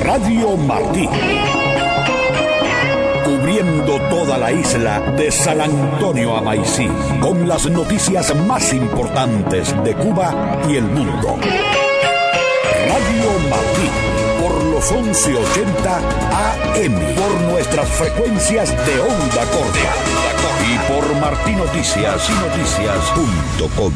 Radio Martí. Cubriendo toda la isla de San Antonio a Maicí, con las noticias más importantes de Cuba y el mundo. Radio Martí, por los 1180 AM, por nuestras frecuencias de onda corta y por martinoticias.com.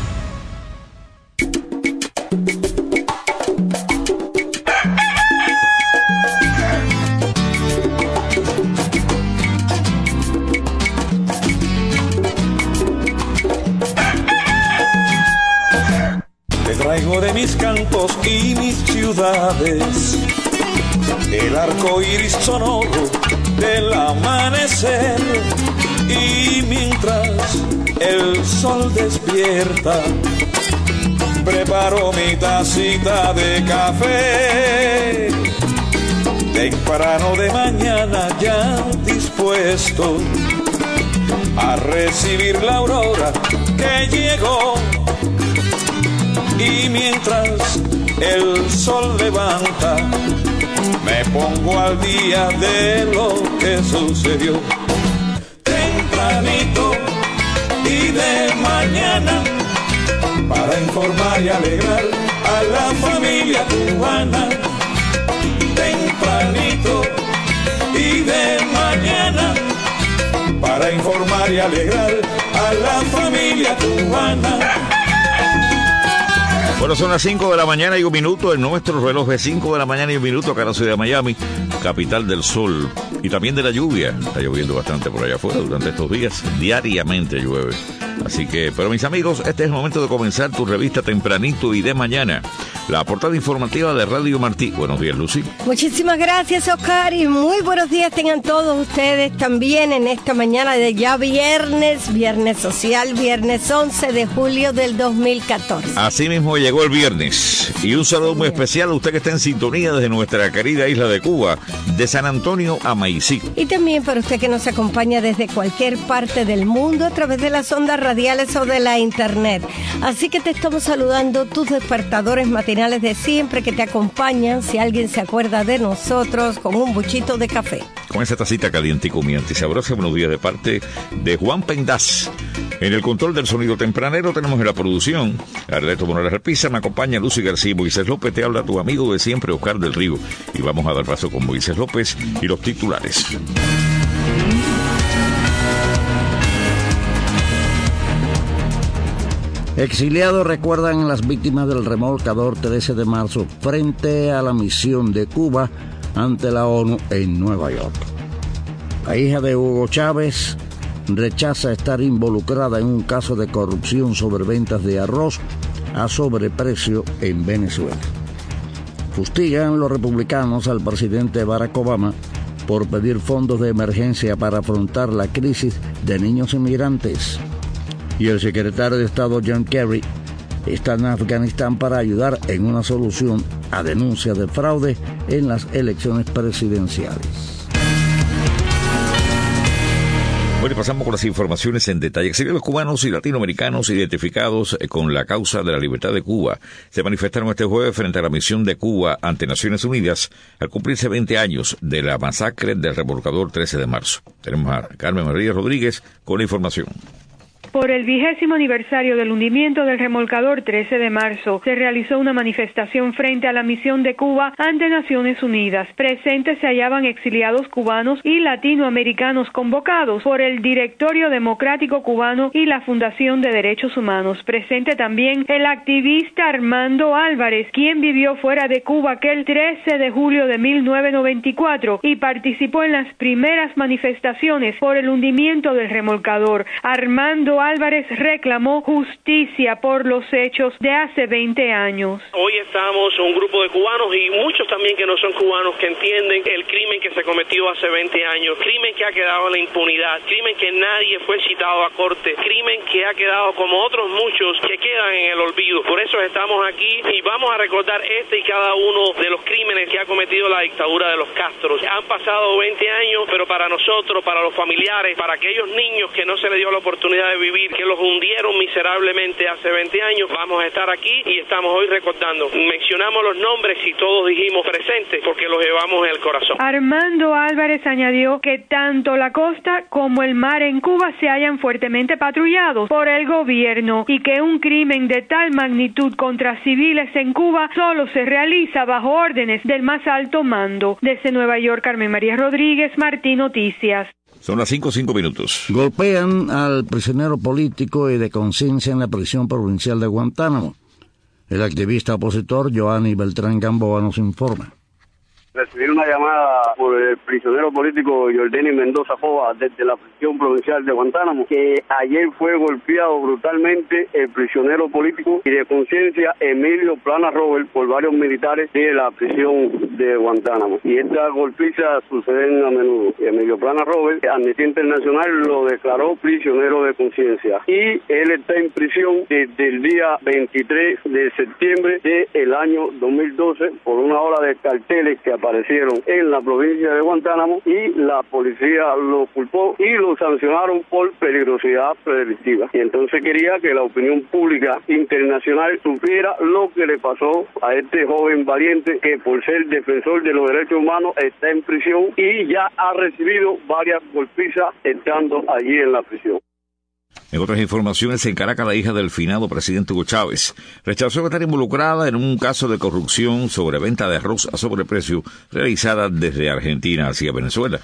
Traigo de mis campos y mis ciudades el arco iris sonoro del amanecer, y mientras el sol despierta preparo mi tacita de café. Temprano de mañana ya dispuesto a recibir la aurora que llegó. Y mientras el sol levanta, me pongo al día de lo que sucedió. Tempranito y de mañana, para informar y alegrar a la familia cubana. Tempranito y de mañana, para informar y alegrar a la familia cubana. Bueno, son las 5 de la mañana y 1 minuto. En nuestro reloj de 5 de la mañana y 1 minuto, acá en la ciudad de Miami, capital del sol y también de la lluvia. Está lloviendo bastante por allá afuera durante estos días. Diariamente llueve. Así que, pero mis amigos, este es el momento de comenzar tu revista tempranito y de mañana. La portada informativa de Radio Martí. Buenos días, Lucy. Muchísimas gracias, Oscar, y muy buenos días tengan todos ustedes también en esta mañana de ya viernes social, viernes 11 de julio del 2014. Así mismo llegó el viernes. Y un saludo muy especial a usted que está en sintonía desde nuestra querida isla de Cuba, de San Antonio a Maicí. Y también para usted que nos acompaña desde cualquier parte del mundo a través de las ondas radiales o de la internet. Así que te estamos saludando, tus despertadores matinales de siempre que te acompañan, si alguien se acuerda de nosotros, con un buchito de café. Con esa tacita caliente y comiente y sabrosa. Buenos días de parte de Juan Pendaz. En el control del sonido tempranero tenemos en la producción Arleto Morales Alpiza, me acompaña Lucy García y Moisés López. Te habla tu amigo de siempre, Oscar del Río. Y vamos a dar paso con Moisés López y los titulares. Exiliados recuerdan a las víctimas del remolcador 13 de marzo frente a la misión de Cuba ante la ONU en Nueva York. La hija de Hugo Chávez rechaza estar involucrada en un caso de corrupción sobre ventas de arroz a sobreprecio en Venezuela. Fustigan los republicanos al presidente Barack Obama por pedir fondos de emergencia para afrontar la crisis de niños inmigrantes. Y el secretario de Estado John Kerry está en Afganistán para ayudar en una solución a denuncias de fraude en las elecciones presidenciales. Bueno, pasamos con las informaciones en detalle. Exiliados cubanos y latinoamericanos identificados con la causa de la libertad de Cuba se manifestaron este jueves frente a la misión de Cuba ante Naciones Unidas al cumplirse 20 años de la masacre del remolcador 13 de marzo. Tenemos a Carmen María Rodríguez con la información. Por el 20º aniversario del hundimiento del remolcador 13 de marzo, se realizó una manifestación frente a la misión de Cuba ante Naciones Unidas. Presentes se hallaban exiliados cubanos y latinoamericanos convocados por el Directorio Democrático Cubano y la Fundación de Derechos Humanos. Presente también el activista Armando Álvarez, quien vivió fuera de Cuba aquel 13 de julio de 1994 y participó en las primeras manifestaciones por el hundimiento del remolcador. Armando Álvarez reclamó justicia por los hechos de hace 20 años. Hoy estamos un grupo de cubanos y muchos también que no son cubanos que entienden el crimen que se cometió hace 20 años, crimen que ha quedado en la impunidad, crimen que nadie fue citado a corte, crimen que ha quedado como otros muchos que quedan en el olvido. Por eso estamos aquí y vamos a recordar este y cada uno de los crímenes que ha cometido la dictadura de los Castros. Han pasado 20 años, pero para nosotros, para los familiares, para aquellos niños que no se les dio la oportunidad de vivir civil que los hundieron miserablemente hace 20 años. Vamos a estar aquí y estamos hoy recordando. Mencionamos los nombres y todos dijimos presentes porque los llevamos en el corazón. Armando Álvarez añadió que tanto la costa como el mar en Cuba se hallan fuertemente patrullados por el gobierno y que un crimen de tal magnitud contra civiles en Cuba solo se realiza bajo órdenes del más alto mando. Desde Nueva York, Carmen María Rodríguez, Martín Noticias. Son las 5:05 minutos. Golpean al prisionero político y de conciencia en la prisión provincial de Guantánamo. El activista opositor Joanny Beltrán Gamboa nos informa. Recibir una llamada por el prisionero político Jordani Mendoza Fova desde la prisión provincial de Guantánamo, que ayer fue golpeado brutalmente el prisionero político y de conciencia Emilio Plana Robert por varios militares de la prisión de Guantánamo. Y estas golpizas suceden a menudo. Emilio Plana Robert, Amnistía Internacional lo declaró prisionero de conciencia y él está en prisión desde el día 23 de septiembre del año 2012 por una ola de carteles que aparecieron en la provincia de Guantánamo y la policía lo culpó y lo sancionaron por peligrosidad predelictiva. Y entonces quería que la opinión pública internacional supiera lo que le pasó a este joven valiente que por ser defensor de los derechos humanos está en prisión y ya ha recibido varias golpizas estando allí en la prisión. En otras informaciones, en Caracas, la hija del finado presidente Hugo Chávez rechazó estar involucrada en un caso de corrupción sobre venta de arroz a sobreprecio realizada desde Argentina hacia Venezuela.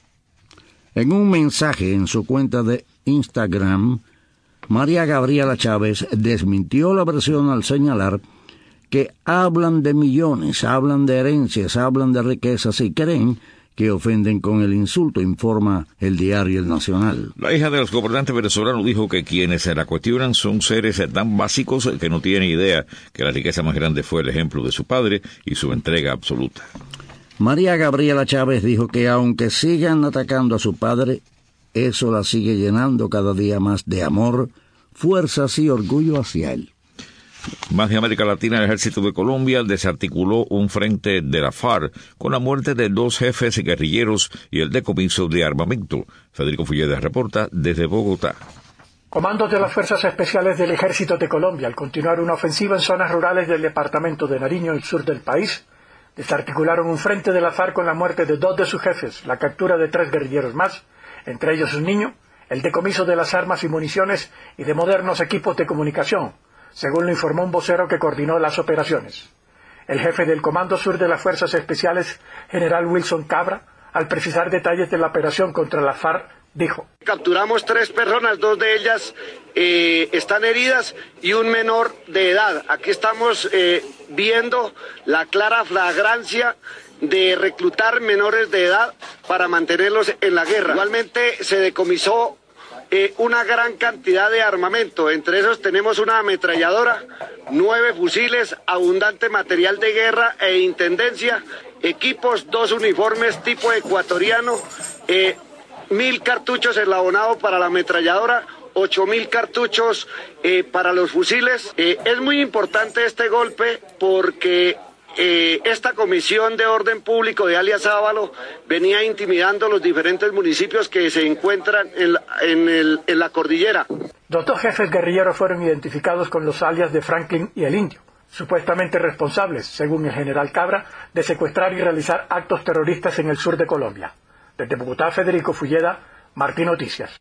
En un mensaje en su cuenta de Instagram, María Gabriela Chávez desmintió la versión al señalar que hablan de millones, hablan de herencias, hablan de riquezas y creen que ofenden con el insulto, informa el diario El Nacional. La hija del gobernante venezolano dijo que quienes se la cuestionan son seres tan básicos que no tienen idea que la riqueza más grande fue el ejemplo de su padre y su entrega absoluta. María Gabriela Chávez dijo que aunque sigan atacando a su padre, eso la sigue llenando cada día más de amor, fuerzas y orgullo hacia él. Más de América Latina, el Ejército de Colombia desarticuló un frente de la FARC con la muerte de 2 jefes guerrilleros y el decomiso de armamento. Federico Fulleda reporta desde Bogotá. Comandos de las Fuerzas Especiales del Ejército de Colombia, al continuar una ofensiva en zonas rurales del departamento de Nariño, el sur del país, desarticularon un frente de la FARC con la muerte de 2 de sus jefes, la captura de 3 guerrilleros más, entre ellos un niño, el decomiso de las armas y municiones y de modernos equipos de comunicación, según lo informó un vocero que coordinó las operaciones. El jefe del Comando Sur de las Fuerzas Especiales, general Wilson Cabra, al precisar detalles de la operación contra la FARC, dijo: capturamos 3 personas, 2 de ellas están heridas y un menor de edad. Aquí estamos viendo la clara flagrancia de reclutar menores de edad para mantenerlos en la guerra. Igualmente se decomisó una gran cantidad de armamento, entre esos tenemos una ametralladora, 9 fusiles, abundante material de guerra e intendencia, equipos, 2 uniformes tipo ecuatoriano, 1.000 cartuchos eslabonados para la ametralladora, 8.000 cartuchos para los fusiles. Es muy importante este golpe porque esta Comisión de Orden Público de alias Sábalo venía intimidando los diferentes municipios que se encuentran en la cordillera. Los 2 jefes guerrilleros fueron identificados con los alias de Franklin y el Indio, supuestamente responsables, según el general Cabra, de secuestrar y realizar actos terroristas en el sur de Colombia. Desde Bogotá, Federico Fulleda, Martín Noticias.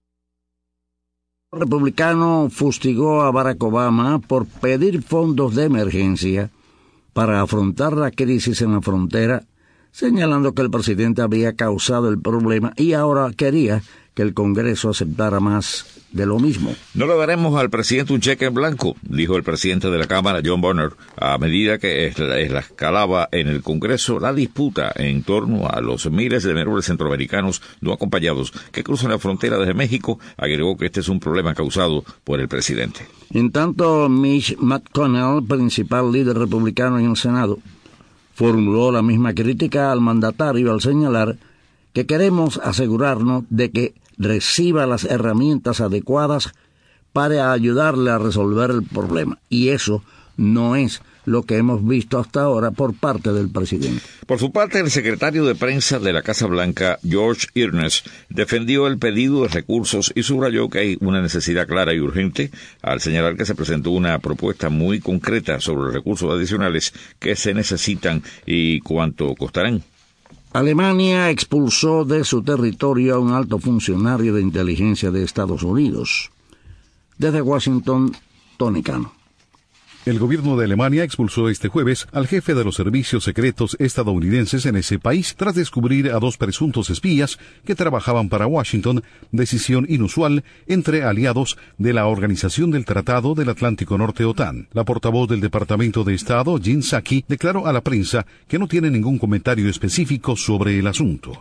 El republicano fustigó a Barack Obama por pedir fondos de emergencia para afrontar la crisis en la frontera, señalando que el presidente había causado el problema y ahora quería que el Congreso aceptara más de lo mismo. No le daremos al presidente un cheque en blanco, dijo el presidente de la Cámara, John Boehner, a medida que escalaba en el Congreso la disputa en torno a los miles de menores centroamericanos no acompañados que cruzan la frontera desde México. Agregó que este es un problema causado por el presidente. En tanto, Mitch McConnell, principal líder republicano en el Senado, formuló la misma crítica al mandatario al señalar que queremos asegurarnos de que reciba las herramientas adecuadas para ayudarle a resolver el problema. Y eso no es lo que hemos visto hasta ahora por parte del presidente. Por su parte, el secretario de prensa de la Casa Blanca, George Earnest, defendió el pedido de recursos y subrayó que hay una necesidad clara y urgente al señalar que se presentó una propuesta muy concreta sobre los recursos adicionales que se necesitan y cuánto costarán. Alemania expulsó de su territorio a un alto funcionario de inteligencia de Estados Unidos. Desde Washington, Tony Cano. El gobierno de Alemania expulsó este jueves al jefe de los servicios secretos estadounidenses en ese país tras descubrir a 2 presuntos espías que trabajaban para Washington, decisión inusual entre aliados de la Organización del Tratado del Atlántico Norte OTAN. La portavoz del Departamento de Estado, Jen Psaki, declaró a la prensa que no tiene ningún comentario específico sobre el asunto.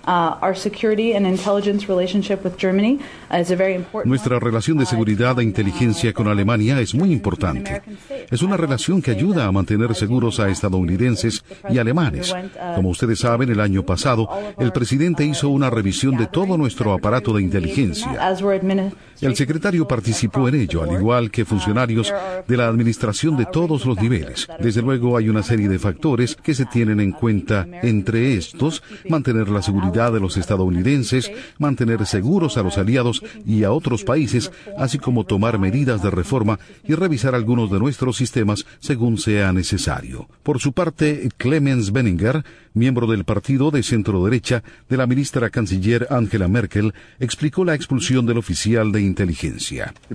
Nuestra relación de seguridad e inteligencia con Alemania es muy importante. Es una relación que ayuda a mantener seguros a estadounidenses y alemanes. Como ustedes saben, el año pasado, el presidente hizo una revisión de todo nuestro aparato de inteligencia. El secretario participó en ello, al igual que funcionarios de la administración de todos los niveles. Desde luego, hay una serie de factores que se tienen en cuenta, entre estos, mantener la seguridad de los estadounidenses, mantener seguros a los aliados y a otros países, así como tomar medidas de reforma y revisar algunos de nuestros sistemas según sea necesario. Por su parte, Clemens Benninger, miembro del partido de centro-derecha de la ministra canciller Angela Merkel, explicó la expulsión del oficial de inteligencia. El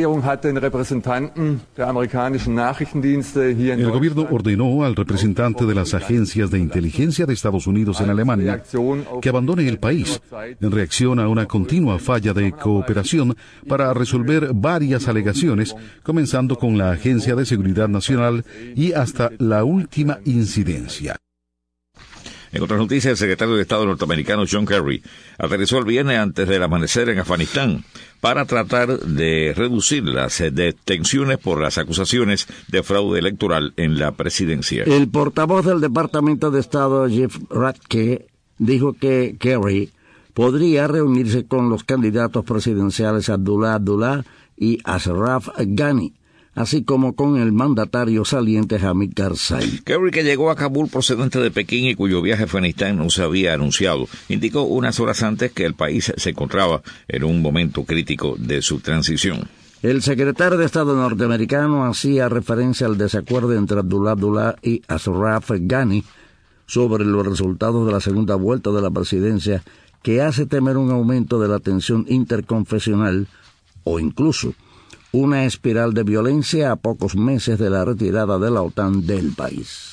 gobierno ordenó al representante de las agencias de inteligencia de Estados Unidos en Alemania que abandone el país en reacción a una continua falla de cooperación para resolver varias alegaciones, comenzando con la Agencia de Seguridad Nacional y hasta la última incidencia. En otras noticias, el secretario de Estado norteamericano John Kerry aterrizó el viernes antes del amanecer en Afganistán para tratar de reducir las detenciones por las acusaciones de fraude electoral en la presidencia. El portavoz del Departamento de Estado, Jeff Ratke, dijo que Kerry podría reunirse con los candidatos presidenciales Abdullah Abdullah y Ashraf Ghani, así como con el mandatario saliente Hamid Karzai. Kerry, que llegó a Kabul procedente de Pekín y cuyo viaje a Afganistán no se había anunciado, indicó unas horas antes que el país se encontraba en un momento crítico de su transición. El secretario de Estado norteamericano hacía referencia al desacuerdo entre Abdullah Abdullah y Ashraf Ghani sobre los resultados de la segunda vuelta de la presidencia, que hace temer un aumento de la tensión interconfesional o incluso una espiral de violencia a pocos meses de la retirada de la OTAN del país.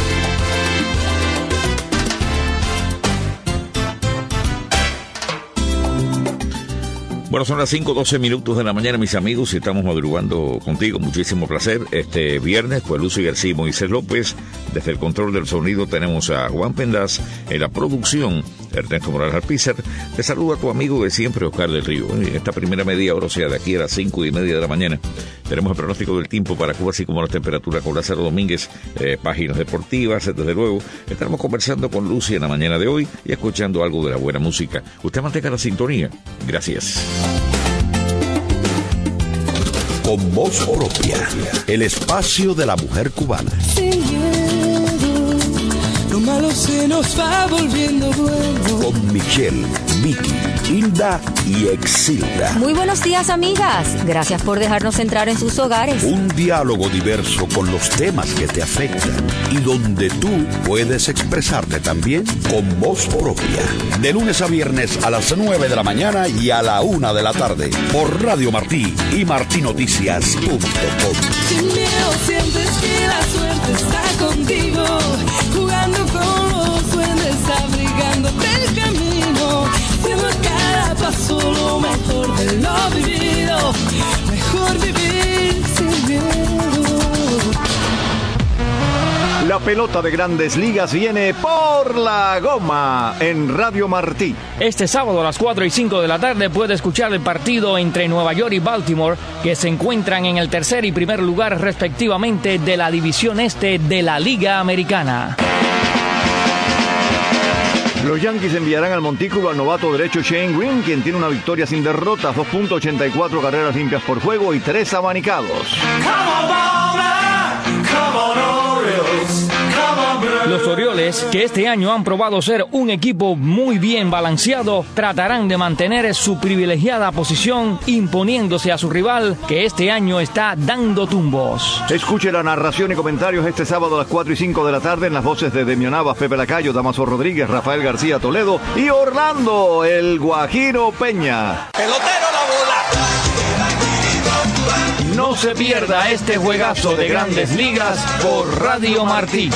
Bueno, son las 5:12 de la mañana, mis amigos, y estamos madrugando contigo. Muchísimo placer. Este viernes, pues Lucy García y Moisés López. Desde el control del sonido tenemos a Juan Pendaz. En la producción, Ernesto Morales Alpizar. Te saluda tu amigo de siempre, Oscar del Río. En esta primera media hora, o sea, de aquí a las 5:30 de la mañana, tenemos el pronóstico del tiempo para Cuba, así como la temperatura con Lázaro Domínguez, páginas deportivas, desde luego. Estaremos conversando con Lucy en la mañana de hoy y escuchando algo de la buena música. Usted mantenga la sintonía. Gracias. Con voz propia, el espacio de la mujer cubana. Sin miedo, lo malo se nos va volviendo bueno. Con Michelle, Vicky, Hilda y Exilda. Muy buenos días, amigas. Gracias por dejarnos entrar en sus hogares. Un diálogo diverso con los temas que te afectan y donde tú puedes expresarte también con voz propia. De lunes a viernes a las 9 de la mañana y a la 1 de la tarde por Radio Martí y martinoticias.com. Sin miedo sientes que la suerte está contigo, jugando con los duendes, abrigándote el camino, siendo cada paso lo mejor de lo vivido, mejor vivir sin miedo. La pelota de Grandes Ligas viene por la goma en Radio Martí. Este sábado a las 4:05 de la tarde puede escuchar el partido entre Nueva York y Baltimore, que se encuentran en el tercer y primer lugar respectivamente de la división este de la Liga Americana. Los Yankees enviarán al montículo al novato derecho Shane Green, quien tiene una victoria sin derrotas, 2.84 carreras limpias por juego y 3 abanicados. Come on, Baltimore, come on, Orioles. Los Orioles, que este año han probado ser un equipo muy bien balanceado, tratarán de mantener su privilegiada posición imponiéndose a su rival, que este año está dando tumbos. Escuche la narración y comentarios este sábado a las 4 y 5 de la tarde en las voces de Demio Navas, Pepe Lacayo, Damaso Rodríguez, Rafael García Toledo y Orlando, el Guajiro Peña. Pelotero la bola. No se pierda este juegazo de Grandes Ligas por Radio Martí.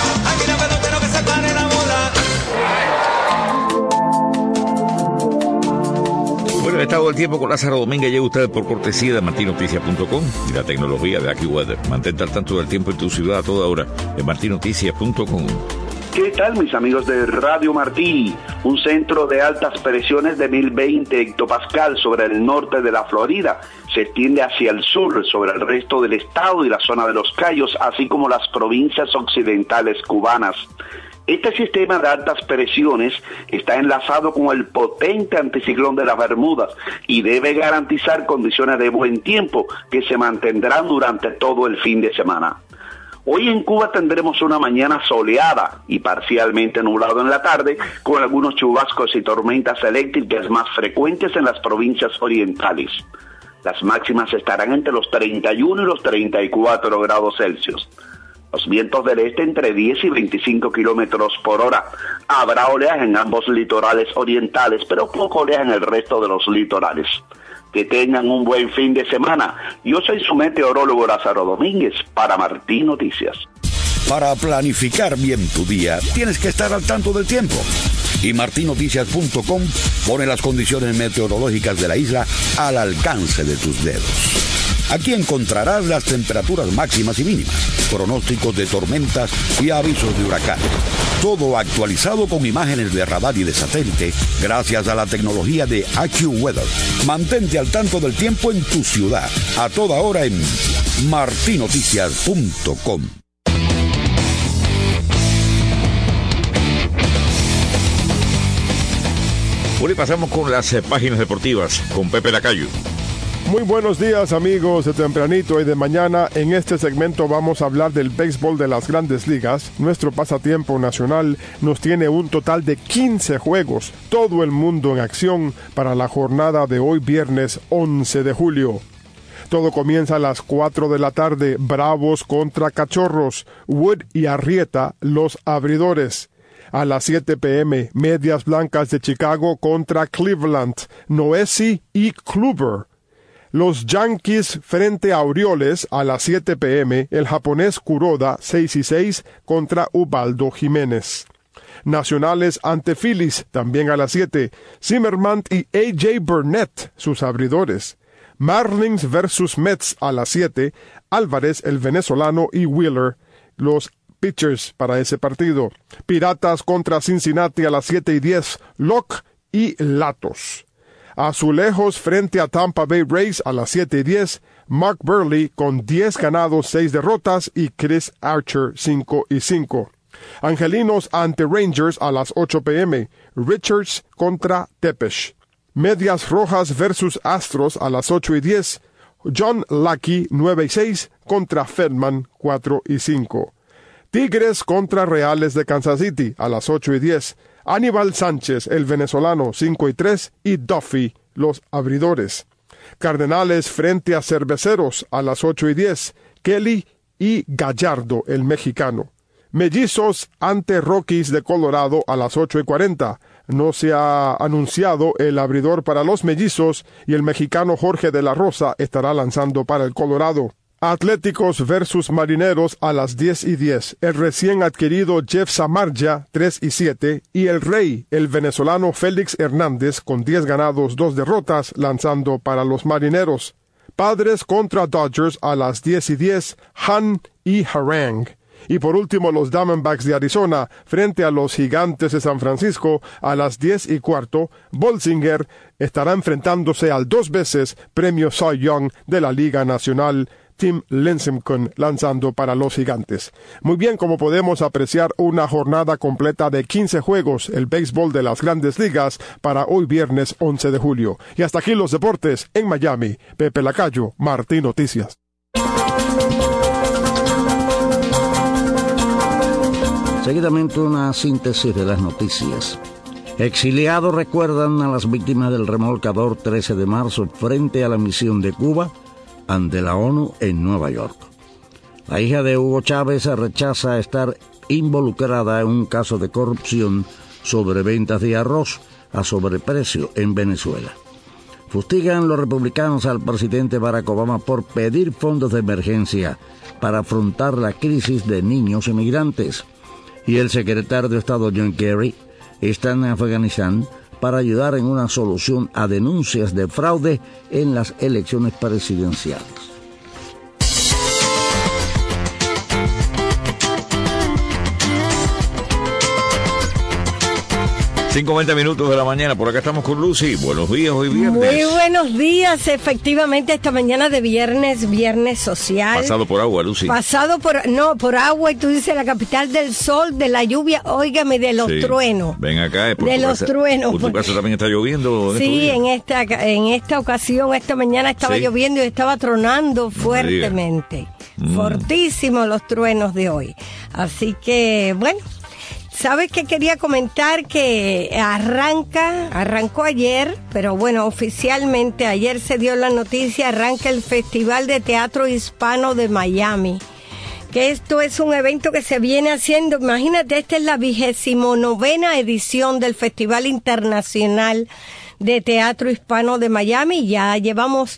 Bueno, el estado del tiempo con Lázaro Domínguez llega usted por cortesía de martinoticias.com y la tecnología de AccuWeather. Mantente al tanto del tiempo en tu ciudad a toda hora en martinoticias.com. ¿Qué tal, mis amigos de Radio Martí? Un centro de altas presiones de 1020 hectopascal sobre el norte de la Florida se extiende hacia el sur, sobre el resto del estado y la zona de los Cayos, así como las provincias occidentales cubanas. Este sistema de altas presiones está enlazado con el potente anticiclón de las Bermudas y debe garantizar condiciones de buen tiempo que se mantendrán durante todo el fin de semana. Hoy en Cuba tendremos una mañana soleada y parcialmente nublado en la tarde, con algunos chubascos y tormentas eléctricas más frecuentes en las provincias orientales. Las máximas estarán entre los 31 y los 34 grados Celsius. Los vientos del este entre 10 y 25 kilómetros por hora. Habrá oleaje en ambos litorales orientales, pero poco oleaje en el resto de los litorales. Que tengan un buen fin de semana. Yo soy su meteorólogo Lázaro Domínguez para Martín Noticias. Para planificar bien tu día, tienes que estar al tanto del tiempo. Y martinoticias.com pone las condiciones meteorológicas de la isla al alcance de tus dedos. Aquí encontrarás las temperaturas máximas y mínimas, pronósticos de tormentas y avisos de huracán. Todo actualizado con imágenes de radar y de satélite gracias a la tecnología de AccuWeather. Mantente al tanto del tiempo en tu ciudad a toda hora en martinoticias.com. Bueno, y pasamos con las páginas deportivas con Pepe Lacayo. Muy buenos días, amigos de tempranito y de mañana. En este segmento vamos a hablar del béisbol de las Grandes Ligas. Nuestro pasatiempo nacional nos tiene un total de 15 juegos, todo el mundo en acción para la jornada de hoy viernes 11 de julio. Todo comienza a las 4 de la tarde, Bravos contra Cachorros, Wood y Arrieta, los abridores. A las 7 p.m., Medias Blancas de Chicago contra Cleveland, Noesi y Kluber. Los Yankees frente a Orioles a las 7 p.m., el japonés Kuroda 6-6 contra Ubaldo Jiménez. Nacionales ante Phillies también a las 7, Zimmerman y A.J. Burnett, sus abridores. Marlins versus Mets a las 7, Álvarez el venezolano y Wheeler, los pitchers para ese partido. Piratas contra Cincinnati a las 7:10, Locke y Latos. Azulejos frente a Tampa Bay Rays a las 7:10, Mark Burley con 10 ganados, 6 derrotas y Chris Archer 5-5. Angelinos ante Rangers a las 8 p.m., Richards contra Tepesh. Medias Rojas versus Astros a las 8:10, John Lackey 9-6 contra Feldman 4-5. Tigres contra Reales de Kansas City a las 8:10, Aníbal Sánchez, el venezolano, 5-3, y Duffy, los abridores. Cardenales frente a Cerveceros a las 8:10, Kelly y Gallardo, el mexicano. Mellizos ante Rockies de Colorado a las 8:40. No se ha anunciado el abridor para los Mellizos y el mexicano Jorge de la Rosa estará lanzando para el Colorado. Atléticos versus Marineros a las 10:10. El recién adquirido Jeff Samardzija 3-7 y el Rey, el venezolano Félix Hernández con 10 ganados, 2 derrotas lanzando para los Marineros. Padres contra Dodgers a las 10:10. Han y Harang. Y por último los Diamondbacks de Arizona frente a los Gigantes de San Francisco a las 10:15. Bolsinger estará enfrentándose al 2 veces premio Cy Young de la Liga Nacional, Tim Lincecum, lanzando para los Gigantes. Muy bien, como podemos apreciar, una jornada completa de 15 juegos, el béisbol de las Grandes Ligas, para hoy viernes 11 de julio. Y hasta aquí los deportes en Miami. Pepe Lacayo, Martín Noticias. Seguidamente una síntesis de las noticias. Exiliados recuerdan a las víctimas del remolcador 13 de marzo frente a la misión de Cuba ante la ONU en Nueva York. La hija de Hugo Chávez rechaza estar involucrada en un caso de corrupción sobre ventas de arroz a sobreprecio en Venezuela. Fustigan los republicanos al presidente Barack Obama por pedir fondos de emergencia para afrontar la crisis de niños emigrantes. Y el secretario de Estado John Kerry está en Afganistán para ayudar en una solución a denuncias de fraude en las elecciones presidenciales. 5:20 minutos de la mañana, por acá estamos con Lucy. Buenos días, hoy viernes. Muy buenos días, efectivamente, esta mañana de viernes social. Pasado por agua, Lucy. Pasado por agua, y tú dices la capital del sol, de la lluvia, óigame, de los truenos. Ven acá, de los truenos. ¿Por tu casa también está lloviendo? Sí, en esta ocasión, esta mañana estaba lloviendo y estaba tronando fuertemente. Fortísimos los truenos de hoy. Así que, ¿sabes qué quería comentar? Que arrancó ayer, pero oficialmente ayer se dio la noticia, arranca el Festival de Teatro Hispano de Miami. Que esto es un evento que se viene haciendo, imagínate, esta es la 29ª edición del Festival Internacional de Teatro Hispano de Miami. Ya llevamos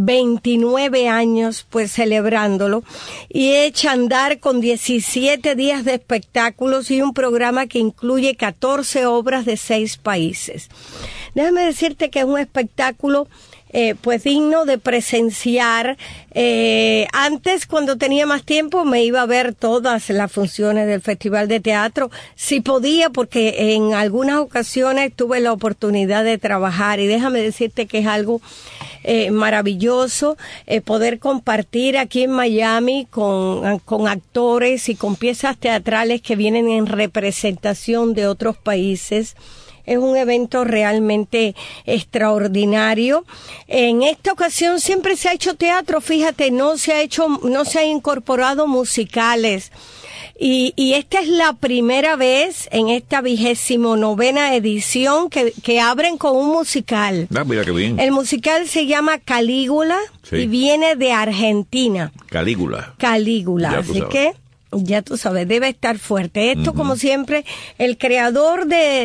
29 años celebrándolo, y echa a andar con 17 días de espectáculos y un programa que incluye 14 obras de 6 países. Déjame decirte que es un espectáculo digno de presenciar. Antes, cuando tenía más tiempo, me iba a ver todas las funciones del Festival de Teatro, si podía, porque en algunas ocasiones tuve la oportunidad de trabajar, y déjame decirte que es algo maravilloso poder compartir aquí en Miami con actores y con piezas teatrales que vienen en representación de otros países. Es un evento realmente extraordinario. En esta ocasión siempre se ha hecho teatro, fíjate, no se ha incorporado musicales. Y esta es la primera vez en esta 29ª edición que abren con un musical. Mira qué bien. El musical se llama Calígula y viene de Argentina. Calígula. Así que ya tú sabes, debe estar fuerte. Esto, como siempre, el creador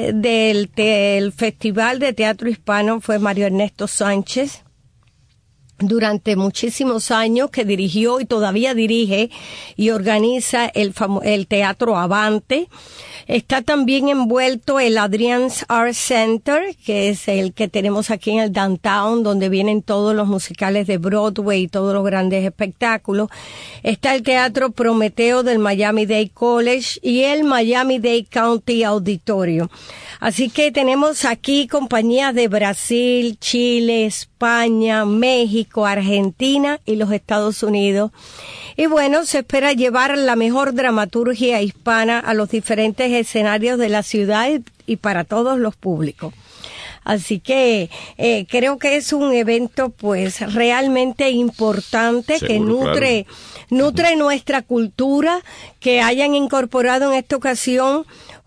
del Festival de Teatro Hispano fue Mario Ernesto Sánchez. Durante muchísimos años que dirigió y todavía dirige y organiza el Teatro Avante. Está también envuelto el Adrian's Art Center, que es el que tenemos aquí en el Downtown, donde vienen todos los musicales de Broadway y todos los grandes espectáculos. Está el Teatro Prometeo del Miami-Dade College y el Miami-Dade County Auditorium. Así que tenemos aquí compañías de Brasil, Chile, España, México, Argentina y los Estados Unidos. Y se espera llevar la mejor dramaturgia hispana a los diferentes escenarios de la ciudad y para todos los públicos. Así que creo que es un evento realmente importante. Seguro, que nutre nuestra cultura, que hayan incorporado en esta ocasión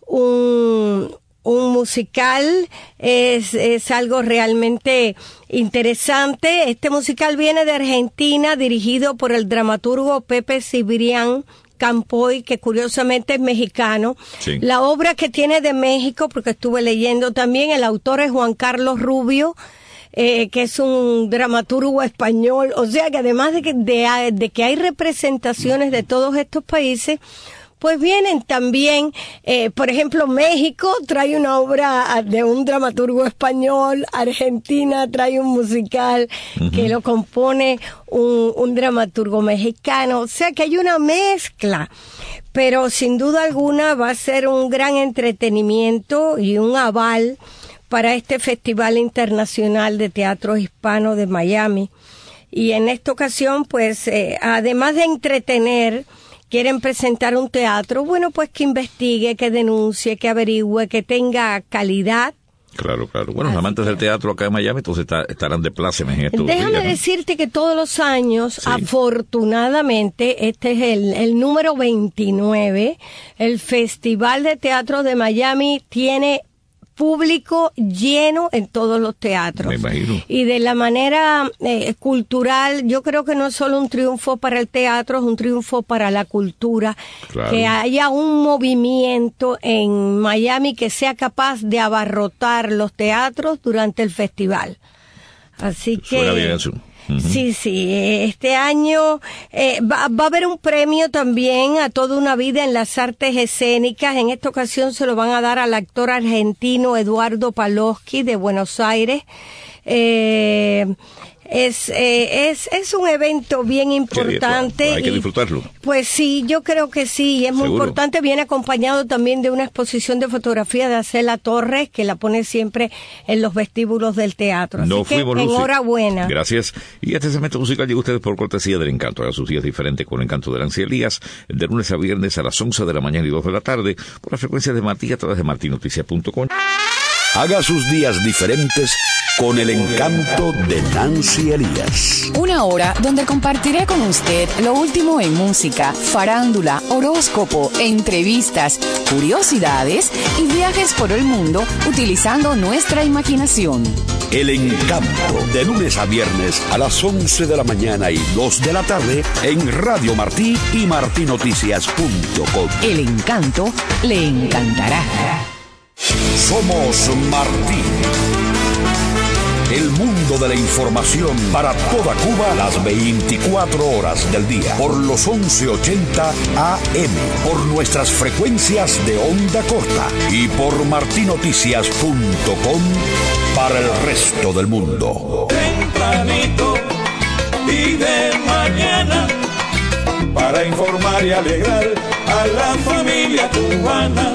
un musical es algo realmente interesante. Este musical viene de Argentina, dirigido por el dramaturgo Pepe Cibrián Campoy, que curiosamente es mexicano. Sí. La obra que tiene de México, porque estuve leyendo también, el autor es Juan Carlos Rubio, que es un dramaturgo español. O sea que además de que hay representaciones de todos estos países, vienen también, por ejemplo, México trae una obra de un dramaturgo español, Argentina trae un musical que lo compone un dramaturgo mexicano, o sea que hay una mezcla, pero sin duda alguna va a ser un gran entretenimiento y un aval para este Festival Internacional de Teatro Hispano de Miami. Y en esta ocasión, además de entretener, quieren presentar un teatro, que investigue, que denuncie, que averigüe, que tenga calidad. Claro. Bueno, los amantes del teatro acá en Miami entonces estarán de plácemes en estos días. Déjame decirte que todos los años, afortunadamente, este es el número 29, el Festival de Teatro de Miami tiene público lleno en todos los teatros. Me imagino. Y de la manera cultural, yo creo que no es solo un triunfo para el teatro, es un triunfo para la cultura. Claro. Que haya un movimiento en Miami que sea capaz de abarrotar los teatros durante el festival. Así que... Suena bien eso. Sí, este año va a haber un premio también a toda una vida en las artes escénicas. En esta ocasión se lo van a dar al actor argentino Eduardo Paloski de Buenos Aires. Es un evento bien importante. Hay que disfrutarlo. Pues sí, yo creo que sí, es muy importante. Viene acompañado también de una exposición de fotografía de Acela Torres, que la pone siempre en los vestíbulos del teatro. Así que enhorabuena. Gracias. Y este segmento musical llega a ustedes por cortesía del Encanto. Haga sus días diferentes con el Encanto de Nancy Elías, de lunes a viernes a las 11 de la mañana y 2 de la tarde, por la frecuencia de Martí a través de martinoticias.com. Haga sus días diferentes con el Encanto de Nancy Elías. Una hora donde compartiré con usted lo último en música, farándula, horóscopo, entrevistas, curiosidades y viajes por el mundo utilizando nuestra imaginación. El Encanto, de lunes a viernes a las 11 de la mañana y 2 de la tarde en Radio Martí y martinoticias.com. El Encanto le encantará. Somos Martí. El mundo de la información para toda Cuba las 24 horas del día. Por los 1180 AM. Por nuestras frecuencias de onda corta. Y por martinoticias.com para el resto del mundo. Tempranito y de mañana. Para informar y alegrar a la familia cubana.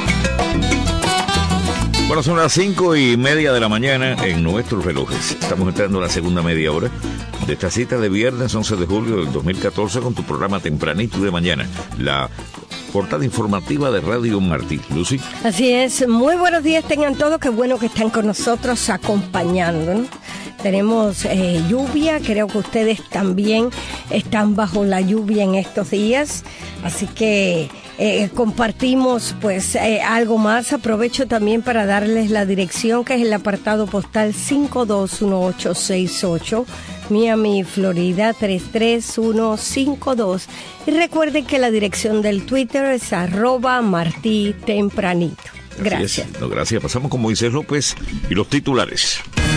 Bueno, son las 5:30 de la mañana en nuestros relojes. Estamos entrando en la segunda media hora de esta cita de viernes 11 de julio del 2014 con tu programa Tempranito de Mañana, la portada informativa de Radio Martí. Lucy. Así es, muy buenos días tengan todos, qué bueno que están con nosotros acompañándonos. Tenemos lluvia, creo que ustedes también están bajo la lluvia en estos días, así que compartimos pues algo más. Aprovecho también para darles la dirección, que es el apartado postal 521868, Miami, Florida 33152. Y recuerden que la dirección del Twitter es @martitempranito. Gracias. Gracias. Pasamos con Moisés López y los titulares.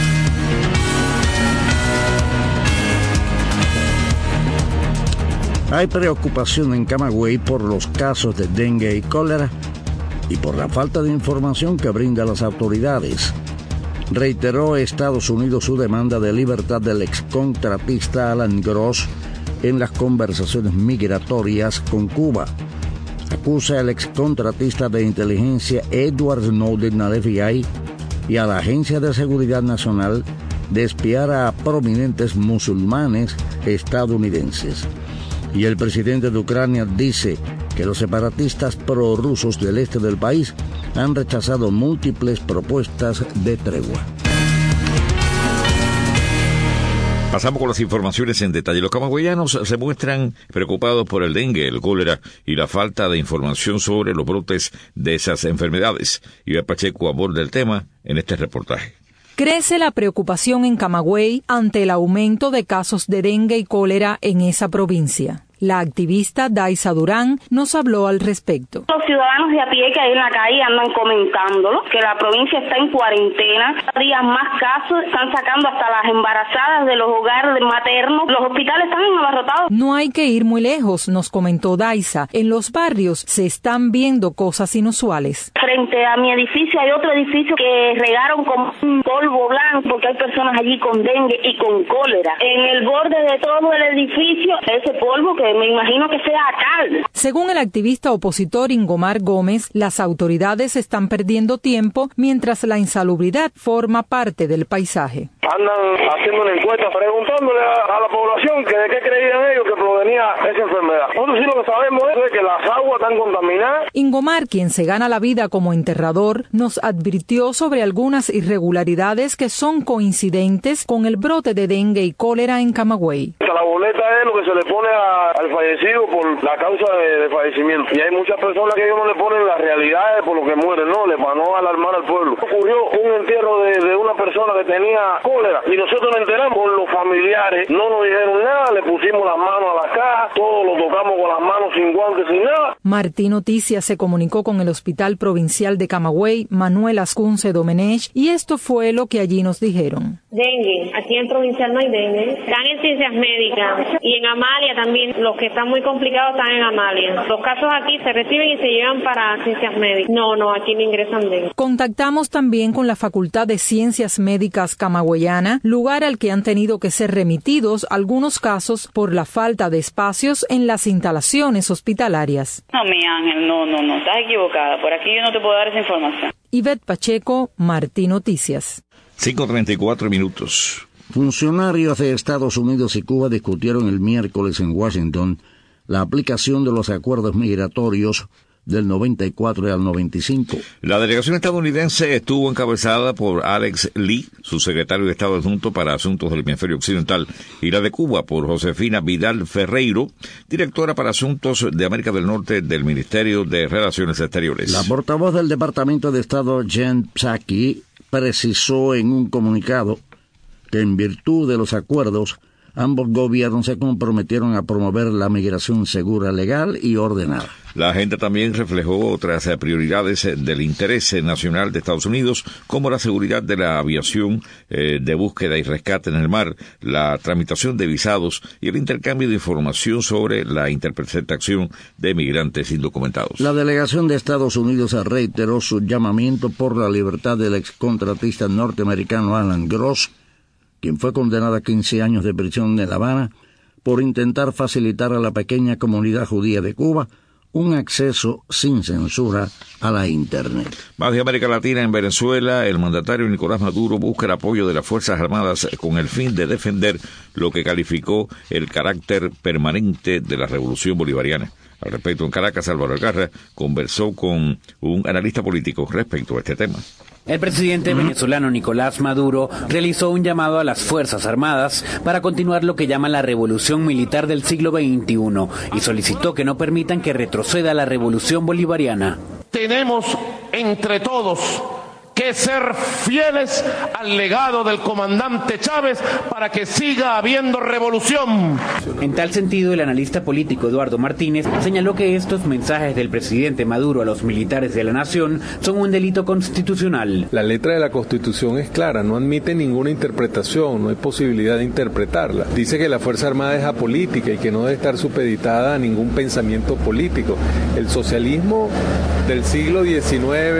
Hay preocupación en Camagüey por los casos de dengue y cólera y por la falta de información que brindan las autoridades. Reiteró Estados Unidos su demanda de libertad del excontratista Alan Gross en las conversaciones migratorias con Cuba. Acusa al excontratista de inteligencia Edward Snowden al FBI y a la Agencia de Seguridad Nacional de espiar a prominentes musulmanes estadounidenses. Y el presidente de Ucrania dice que los separatistas prorrusos del este del país han rechazado múltiples propuestas de tregua. Pasamos con las informaciones en detalle. Los camagüeyanos se muestran preocupados por el dengue, el cólera y la falta de información sobre los brotes de esas enfermedades. Iván Pacheco aborda el tema en este reportaje. Crece la preocupación en Camagüey ante el aumento de casos de dengue y cólera en esa provincia. La activista Daisa Durán nos habló al respecto. Los ciudadanos de a pie que hay en la calle andan comentándolo, que la provincia está en cuarentena, cada día más casos, están sacando hasta las embarazadas de los hogares maternos, los hospitales están abarrotados. No hay que ir muy lejos, nos comentó Daisa, en los barrios se están viendo cosas inusuales. Frente a mi edificio hay otro edificio que regaron con un polvo blanco porque hay personas allí con dengue y con cólera. En el borde de todo el edificio, ese polvo que me imagino que sea cal. Según el activista opositor Ingomar Gómez, las autoridades están perdiendo tiempo mientras la insalubridad forma parte del paisaje. Andan haciendo una encuesta preguntándole a la población que de qué creían ellos que provenía esa enfermedad. Nosotros sí lo que sabemos es que las aguas están contaminadas. Ingomar, quien se gana la vida como enterrador, nos advirtió sobre algunas irregularidades que son coincidentes con el brote de dengue y cólera en Camagüey. La boleta es lo que se le pone al fallecido por la causa de fallecimiento. Y hay muchas personas que ellos no le ponen las realidades por lo que mueren, no, para no alarmar al pueblo. Ocurrió un entierro de una persona que tenía cólera y nosotros nos enteramos con los familiares, no nos dijeron nada, le pusimos las manos a la caja, todo lo tocamos con las manos sin guantes, sin nada. Martín Noticias se comunicó con el Hospital Provincial de Camagüey, Manuel Ascunce Domenech, y esto fue lo que allí nos dijeron. Dengue, aquí en Provincial no hay dengue. Están en Ciencias Médicas y en Amalia también, los que están muy complicados están en Amalia. Los casos aquí se reciben y se llevan para Ciencias Médicas. No, aquí no ingresan dengue. Contactamos también con la Facultad de Ciencias Médicas camagüeyana, lugar al que han tenido que ser remitidos algunos casos por la falta de espacios en las instalaciones hospitalarias. No, mi Ángel, no, estás equivocada. Por aquí yo no te puedo dar esa información. Ivette Pacheco, Martín Noticias. 5:34 minutos. Funcionarios de Estados Unidos y Cuba discutieron el miércoles en Washington la aplicación de los acuerdos migratorios del 94 al 95. La delegación estadounidense estuvo encabezada por Alex Lee, su secretario de Estado adjunto para Asuntos del Hemisferio Occidental, y la de Cuba por Josefina Vidal Ferreiro, directora para Asuntos de América del Norte del Ministerio de Relaciones Exteriores. La portavoz del Departamento de Estado, Jen Psaki, precisó en un comunicado que en virtud de los acuerdos, ambos gobiernos se comprometieron a promover la migración segura, legal y ordenada. La agenda también reflejó otras prioridades del interés nacional de Estados Unidos, como la seguridad de la aviación de búsqueda y rescate en el mar, la tramitación de visados y el intercambio de información sobre la interceptación de migrantes indocumentados. La delegación de Estados Unidos reiteró su llamamiento por la libertad del excontratista norteamericano Alan Gross, quien fue condenado a 15 años de prisión en La Habana por intentar facilitar a la pequeña comunidad judía de Cuba un acceso sin censura a la Internet. Más de América Latina. En Venezuela, el mandatario Nicolás Maduro busca el apoyo de las Fuerzas Armadas con el fin de defender lo que calificó el carácter permanente de la revolución bolivariana. Al respecto, en Caracas, Álvaro Algarra conversó con un analista político respecto a este tema. El presidente venezolano Nicolás Maduro realizó un llamado a las Fuerzas Armadas para continuar lo que llama la revolución militar del siglo XXI y solicitó que no permitan que retroceda la revolución bolivariana. Tenemos entre todos que ser fieles al legado del comandante Chávez para que siga habiendo revolución. En tal sentido, el analista político Eduardo Martínez señaló que estos mensajes del presidente Maduro a los militares de la nación son un delito constitucional. La letra de la Constitución es clara, no admite ninguna interpretación, no hay posibilidad de interpretarla. Dice que la Fuerza Armada es apolítica y que no debe estar supeditada a ningún pensamiento político. El socialismo del siglo XIX,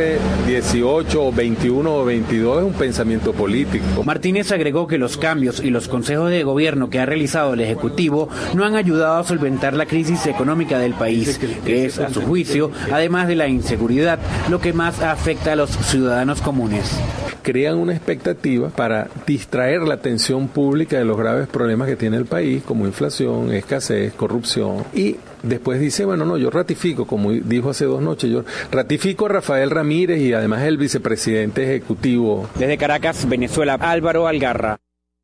XVIII o XXI o XXII es un pensamiento político. Martínez agregó que los cambios y los consejos de gobierno que ha realizado el Ejecutivo no han ayudado a solventar la crisis económica del país, que es, a su juicio, además de la inseguridad, lo que más afecta a los ciudadanos comunes. Crean una expectativa para distraer la atención pública de los graves problemas que tiene el país, como inflación, escasez, corrupción, y después dice, bueno, no, yo ratifico, como dijo hace 2 noches, yo ratifico a Rafael Ramírez y además el vicepresidente ejecutivo. Desde Caracas, Venezuela, Álvaro Algarra.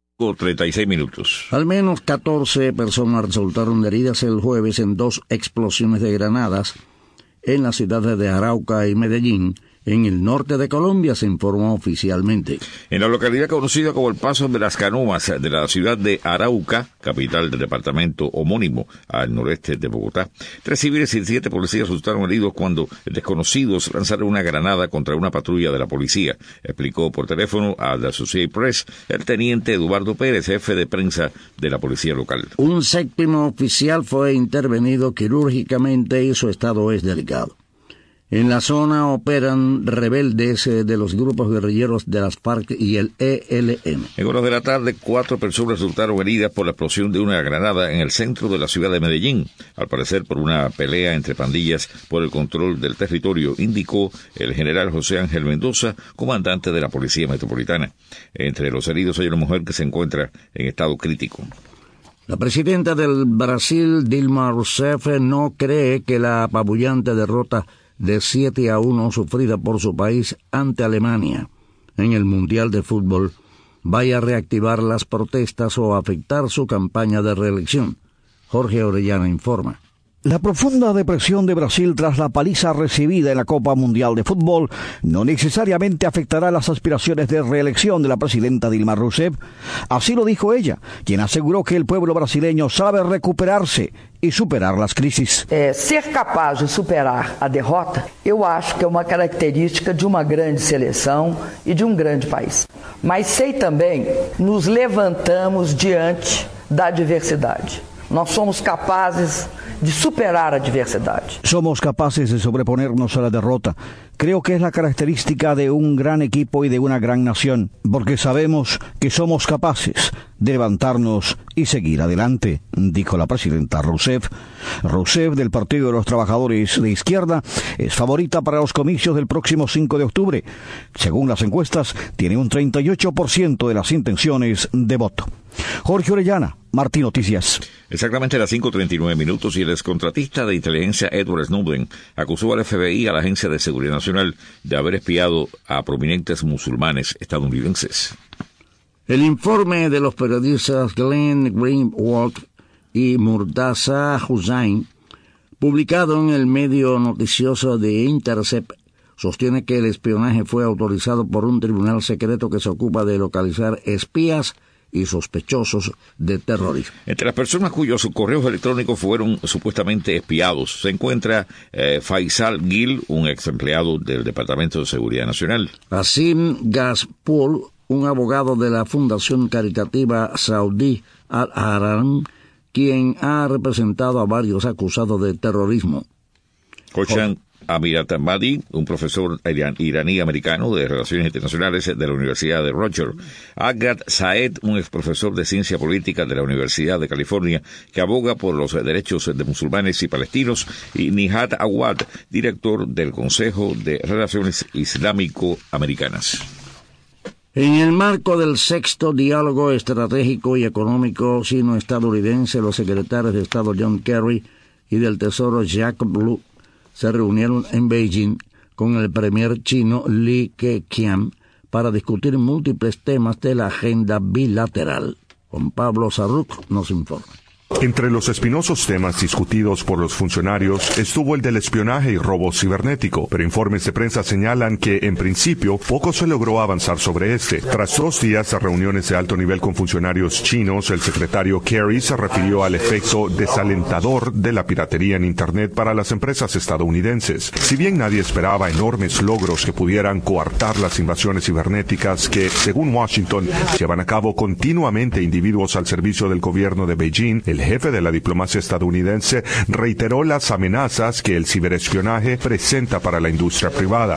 36 minutos. Al menos 14 personas resultaron heridas el jueves en 2 explosiones de granadas en las ciudades de Arauca y Medellín, en el norte de Colombia, se informó oficialmente. En la localidad conocida como el Paso de las Canoas de la ciudad de Arauca, capital del departamento homónimo al noreste de Bogotá, 3 civiles y 7 policías resultaron heridos cuando desconocidos lanzaron una granada contra una patrulla de la policía, explicó por teléfono a The Associated Press el teniente Eduardo Pérez, jefe de prensa de la policía local. Un 7º oficial fue intervenido quirúrgicamente y su estado es delicado. En la zona operan rebeldes de los grupos guerrilleros de las FARC y el ELN. En horas de la tarde, 4 personas resultaron heridas por la explosión de una granada en el centro de la ciudad de Medellín, al parecer por una pelea entre pandillas por el control del territorio, indicó el general José Ángel Mendoza, comandante de la Policía Metropolitana. Entre los heridos hay una mujer que se encuentra en estado crítico. La presidenta del Brasil, Dilma Rousseff, no cree que la apabullante derrota de 7-1 sufrida por su país ante Alemania en el Mundial de Fútbol vaya a reactivar las protestas o afectar su campaña de reelección. Jorge Orellana informa. La profunda depresión de Brasil tras la paliza recibida en la Copa Mundial de Fútbol no necesariamente afectará las aspiraciones de reelección de la presidenta Dilma Rousseff. Así lo dijo ella, quien aseguró que el pueblo brasileño sabe recuperarse y superar las crisis. Ser capaz de superar a derrota, eu acho que é uma característica de uma grande seleção e de um grande país. Mas sei também, nos levantamos diante da adversidade. Nós somos capazes de superar a adversidade. Somos capaces de sobreponernos a la derrota. Creo que es la característica de un gran equipo y de una gran nación, porque sabemos que somos capaces de levantarnos y seguir adelante, dijo la presidenta Rousseff. Rousseff, del Partido de los Trabajadores de Izquierda, es favorita para los comicios del próximo 5 de octubre. Según las encuestas, tiene un 38% de las intenciones de voto. Jorge Orellana, Martín Noticias. Exactamente a las 5:39 y el excontratista de inteligencia Edward Snowden acusó al FBI, a la Agencia de Seguridad Nacional, de haber espiado a prominentes musulmanes estadounidenses. El informe de los periodistas Glenn Greenwald y Murtaza Hussain, publicado en el medio noticioso The Intercept, sostiene que el espionaje fue autorizado por un tribunal secreto que se ocupa de localizar espías y sospechosos de terrorismo. Entre las personas cuyos correos electrónicos fueron supuestamente espiados se encuentra Faisal Gil, un ex empleado del Departamento de Seguridad Nacional. Asim Gazpool, un abogado de la Fundación Caritativa Saudi Al-Haram, quien ha representado a varios acusados de terrorismo. Hoshan Amiratabadi, un profesor iraní-americano de Relaciones Internacionales de la Universidad de Rutgers. Agat Saed, un ex profesor de Ciencia Política de la Universidad de California, que aboga por los derechos de musulmanes y palestinos. Y Nihat Awad, director del Consejo de Relaciones Islámico-Americanas. En el marco del 6º Diálogo Estratégico y Económico Sino-Estadounidense, los secretarios de Estado John Kerry y del Tesoro Jacob Lew se reunieron en Beijing con el premier chino Li Keqiang para discutir múltiples temas de la agenda bilateral. Juan Pablo Sarruc nos informa. Entre los espinosos temas discutidos por los funcionarios estuvo el del espionaje y robo cibernético, pero informes de prensa señalan que, en principio, poco se logró avanzar sobre este. Tras 2 días de reuniones de alto nivel con funcionarios chinos, el secretario Kerry se refirió al efecto desalentador de la piratería en Internet para las empresas estadounidenses. Si bien nadie esperaba enormes logros que pudieran coartar las invasiones cibernéticas que, según Washington, llevan a cabo continuamente individuos al servicio del gobierno de Beijing, el jefe de la diplomacia estadounidense reiteró las amenazas que el ciberespionaje presenta para la industria privada.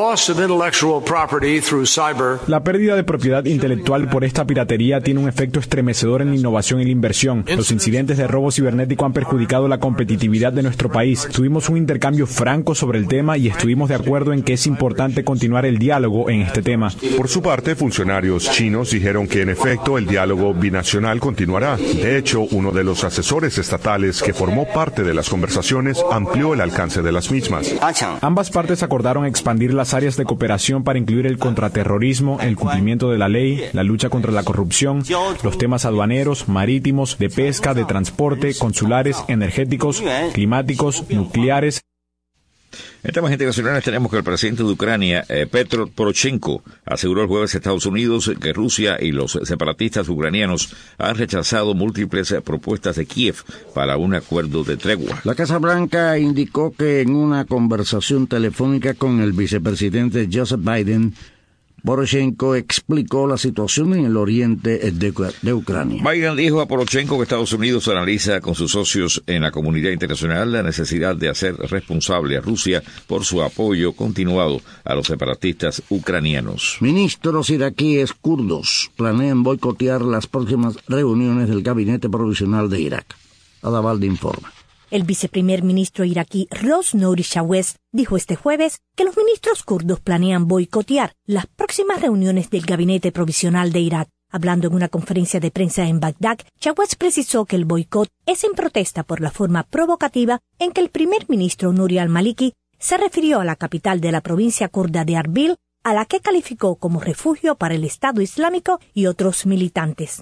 La pérdida de propiedad intelectual por esta piratería tiene un efecto estremecedor en la innovación y la inversión. Los incidentes de robo cibernético han perjudicado la competitividad de nuestro país. Tuvimos un intercambio franco sobre el tema y estuvimos de acuerdo en que es importante continuar el diálogo en este tema. Por su parte, funcionarios chinos dijeron que en efecto el diálogo binacional continuará. De hecho, uno de los asesores estatales que formó parte de las conversaciones amplió el alcance de las mismas. Ambas partes acordaron expandir las áreas de cooperación para incluir el contraterrorismo, el cumplimiento de la ley, la lucha contra la corrupción, los temas aduaneros, marítimos, de pesca, de transporte, consulares, energéticos, climáticos, nucleares. En temas internacionales tenemos que el presidente de Ucrania, Petro Poroshenko, aseguró el jueves a Estados Unidos que Rusia y los separatistas ucranianos han rechazado múltiples propuestas de Kiev para un acuerdo de tregua. La Casa Blanca indicó que en una conversación telefónica con el vicepresidente Joseph Biden, Poroshenko explicó la situación en el oriente de Ucrania. Biden dijo a Poroshenko que Estados Unidos analiza con sus socios en la comunidad internacional la necesidad de hacer responsable a Rusia por su apoyo continuado a los separatistas ucranianos. Ministros iraquíes kurdos planean boicotear las próximas reuniones del Gabinete Provisional de Irak. Adavalde informa. El viceprimer ministro iraquí Ros Nouri Shawez dijo este jueves que los ministros kurdos planean boicotear las próximas reuniones del Gabinete Provisional de Irak. Hablando en una conferencia de prensa en Bagdad, Chawez precisó que el boicot es en protesta por la forma provocativa en que el primer ministro Nouri al-Maliki se refirió a la capital de la provincia kurda de Arbil, a la que calificó como refugio para el Estado Islámico y otros militantes.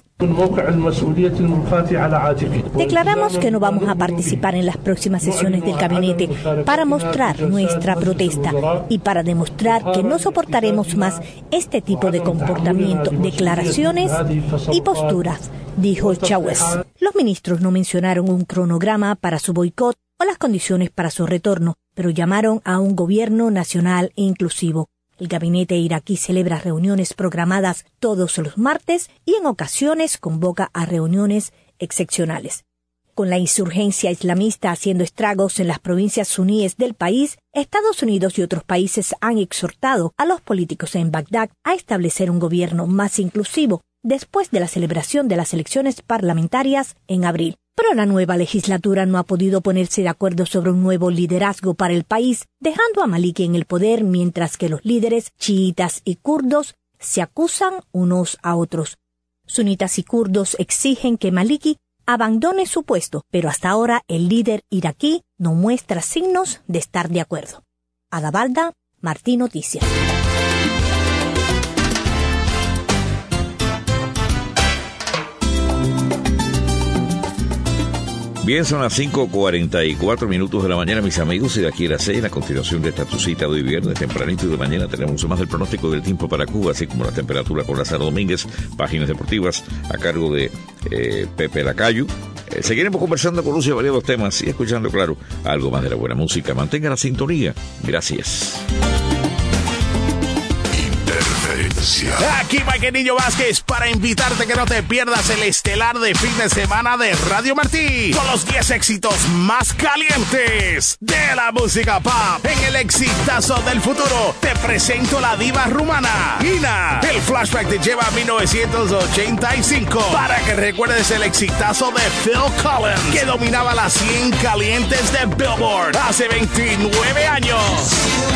Declaramos que no vamos a participar en las próximas sesiones del gabinete para mostrar nuestra protesta y para demostrar que no soportaremos más este tipo de comportamiento, declaraciones y posturas, dijo Chawez. Los ministros no mencionaron un cronograma para su boicot o las condiciones para su retorno, pero llamaron a un gobierno nacional e inclusivo. El gabinete iraquí celebra reuniones programadas todos los martes y en ocasiones convoca a reuniones excepcionales. Con la insurgencia islamista haciendo estragos en las provincias suníes del país, Estados Unidos y otros países han exhortado a los políticos en Bagdad a establecer un gobierno más inclusivo después de la celebración de las elecciones parlamentarias en abril. Pero la nueva legislatura no ha podido ponerse de acuerdo sobre un nuevo liderazgo para el país, dejando a Maliki en el poder mientras que los líderes chiitas y kurdos se acusan unos a otros. Sunitas y kurdos exigen que Maliki abandone su puesto, pero hasta ahora el líder iraquí no muestra signos de estar de acuerdo. Ada Balda, Martí Noticias. Bien, son las 5:44 de la mañana, mis amigos, y de aquí a las 6, a continuación de esta tu cita de hoy viernes, tempranito y de mañana, tenemos más del pronóstico del tiempo para Cuba, así como la temperatura con Lázaro Domínguez, páginas deportivas, a cargo de Pepe Lacayo. Seguiremos conversando con Lucio de varios temas y escuchando, claro, algo más de la buena música. Mantenga la sintonía. Gracias. Aquí Mike Niño Vázquez para invitarte que no te pierdas el estelar de fin de semana de Radio Martí con los 10 éxitos más calientes de la música pop. En el exitazo del futuro te presento la diva rumana Ina. El flashback te lleva a 1985 para que recuerdes el exitazo de Phil Collins que dominaba las 100 calientes de Billboard hace 29 años.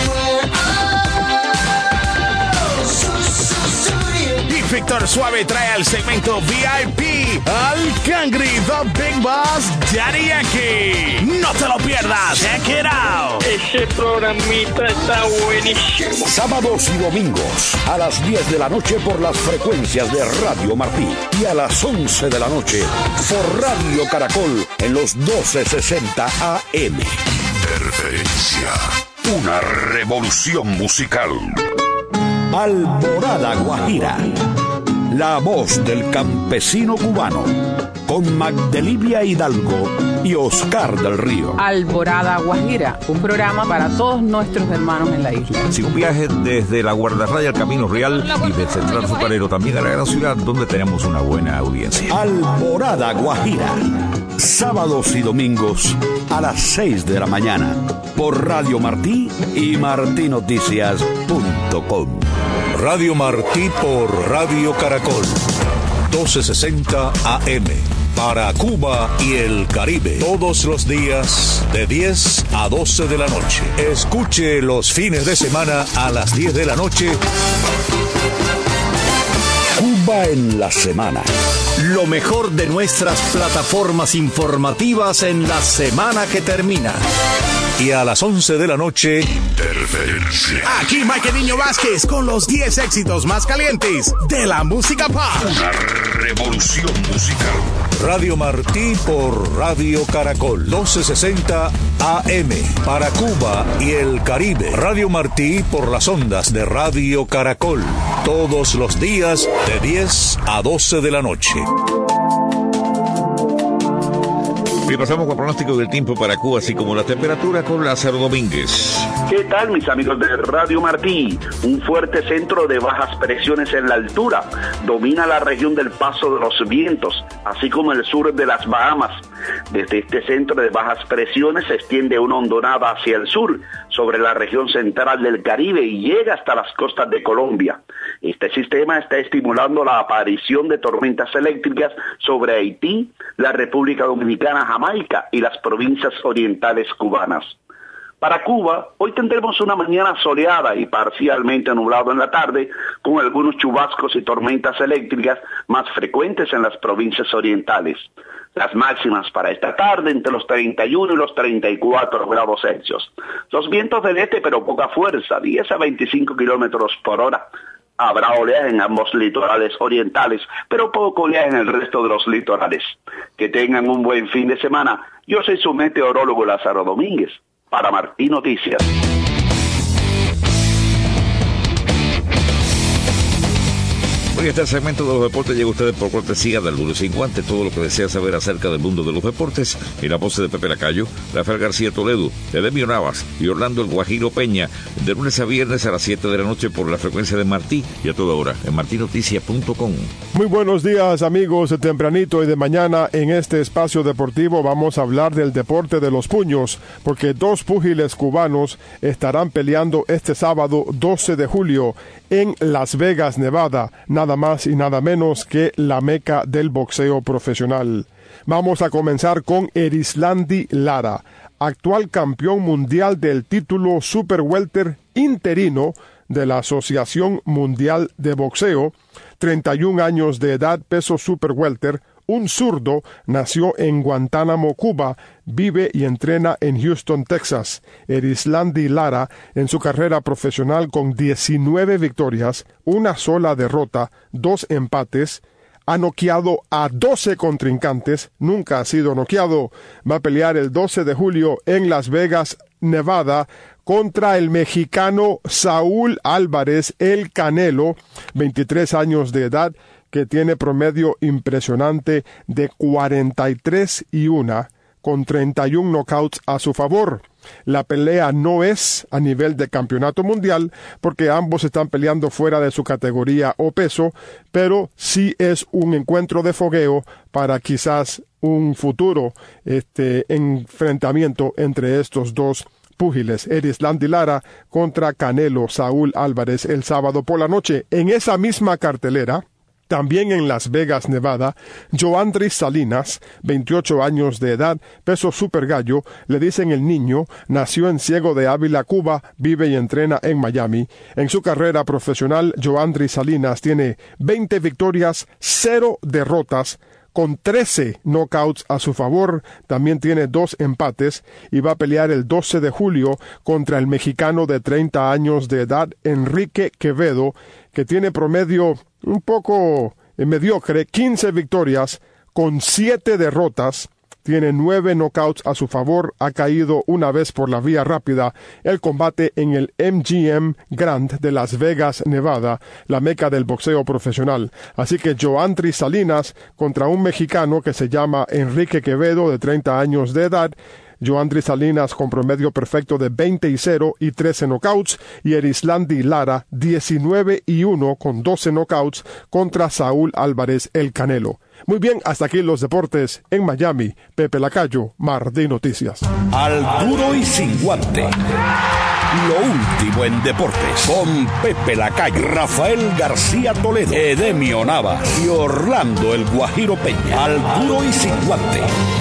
Y Víctor Suave trae al segmento VIP al Cangri, The Big Boss, Daddy Yankee. No te lo pierdas, check it out. Ese programita está buenísimo. Sábados y domingos a las 10 de la noche por las frecuencias de Radio Martí y a las 11 de la noche por Radio Caracol en los 1260 AM. Interferencia, una revolución musical. Alborada Guajira, la voz del campesino cubano, con Magdelivia Hidalgo y Oscar del Río. Alborada Guajira, un programa para todos nuestros hermanos en la isla. Si un viaje desde la Guardarraya al Camino Real y del Central Azucarero también a la gran ciudad donde tenemos una buena audiencia. Alborada Guajira, sábados y domingos a las 6 de la mañana por Radio Martí y martinoticias.com. Radio Martí por Radio Caracol, 1260 AM, para Cuba y el Caribe, todos los días de 10 a 12 de la noche. Escuche los fines de semana a las 10 de la noche. Cuba en la semana. Lo mejor de nuestras plataformas informativas en la semana que termina. Y a las 11 de la noche, Interferencia. Aquí Mike Niño Vázquez con los 10 éxitos más calientes de la música pop. Una revolución musical. Radio Martí por Radio Caracol, 1260 AM, para Cuba y el Caribe. Radio Martí por las ondas de Radio Caracol, todos los días de 10 a 12 de la noche. Y pasamos con pronóstico del tiempo para Cuba, así como la temperatura con Lázaro Domínguez. ¿Qué tal, mis amigos de Radio Martí? Un fuerte centro de bajas presiones en la altura domina la región del paso de los vientos, así como el sur de las Bahamas. Desde este centro de bajas presiones se extiende una hondonada hacia el sur, sobre la región central del Caribe y llega hasta las costas de Colombia. Este sistema está estimulando la aparición de tormentas eléctricas sobre Haití, la República Dominicana, Jamaica y las provincias orientales cubanas. Para Cuba, hoy tendremos una mañana soleada y parcialmente nublado en la tarde, con algunos chubascos y tormentas eléctricas más frecuentes en las provincias orientales. Las máximas para esta tarde entre los 31 y los 34 grados Celsius. Los vientos del este, pero poca fuerza, 10 a 25 kilómetros por hora. Habrá oleaje en ambos litorales orientales, pero poco oleaje en el resto de los litorales. Que tengan un buen fin de semana. Yo soy su meteorólogo Lázaro Domínguez, para Martí Noticias. Hoy este segmento de los deportes llega a ustedes por cortesía del Duro y Sin Guantes. Todo lo que desea saber acerca del mundo de los deportes en la voz de Pepe Lacayo, Rafael García Toledo, Edemio Navas y Orlando El Guajiro Peña, de lunes a viernes a las 7 de la noche por la frecuencia de Martí y a toda hora en martinoticias.com. Muy buenos días, amigos. De tempranito y de mañana en este espacio deportivo vamos a hablar del deporte de los puños, porque dos púgiles cubanos estarán peleando este sábado 12 de julio en Las Vegas, Nevada, nada más y nada menos que la meca del boxeo profesional. Vamos a comenzar con Erislandy Lara, actual campeón mundial del título Super Welter interino de la Asociación Mundial de Boxeo, 31 años de edad, peso Super Welter, un zurdo, nació en Guantánamo, Cuba, vive y entrena en Houston, Texas. Erislandy Lara, en su carrera profesional con 19 victorias, una sola derrota, 2 empates, ha noqueado a 12 contrincantes, nunca ha sido noqueado. Va a pelear el 12 de julio en Las Vegas, Nevada, contra el mexicano Saúl Álvarez, el Canelo, 23 años de edad, que tiene promedio impresionante de 43-1, con 31 knockouts a su favor. La pelea no es a nivel de campeonato mundial, porque ambos están peleando fuera de su categoría o peso, pero sí es un encuentro de fogueo para quizás un futuro enfrentamiento entre estos dos púgiles. Erislandy Lara contra Canelo Saúl Álvarez el sábado por la noche. En esa misma cartelera, también en Las Vegas, Nevada, Joandri Salinas, 28 años de edad, peso super gallo, le dicen el niño, nació en Ciego de Ávila, Cuba, vive y entrena en Miami. En su carrera profesional, Joandri Salinas tiene 20 victorias, 0 derrotas, con 13 knockouts a su favor. También tiene 2 empates y va a pelear el 12 de julio contra el mexicano de 30 años de edad, Enrique Quevedo, que tiene promedio un poco mediocre, 15 victorias con 7 derrotas, tiene 9 knockouts a su favor, ha caído una vez por la vía rápida. El combate en el MGM Grand de Las Vegas, Nevada, la meca del boxeo profesional. Así que Joandri Salinas contra un mexicano que se llama Enrique Quevedo, de 30 años de edad. Joandri Salinas con promedio perfecto de 20-0 y 13 knockouts, y Erislandy Lara 19-1 con 12 knockouts contra Saúl Álvarez el Canelo. Muy bien, hasta aquí los deportes en Miami. Pepe Lacayo, Martí Noticias. Al Duro y Sin Guante. Lo último en deportes con Pepe Lacayo, Rafael García Toledo, Edemio Navas y Orlando El Guajiro Peña. Al Duro y Sin Guante.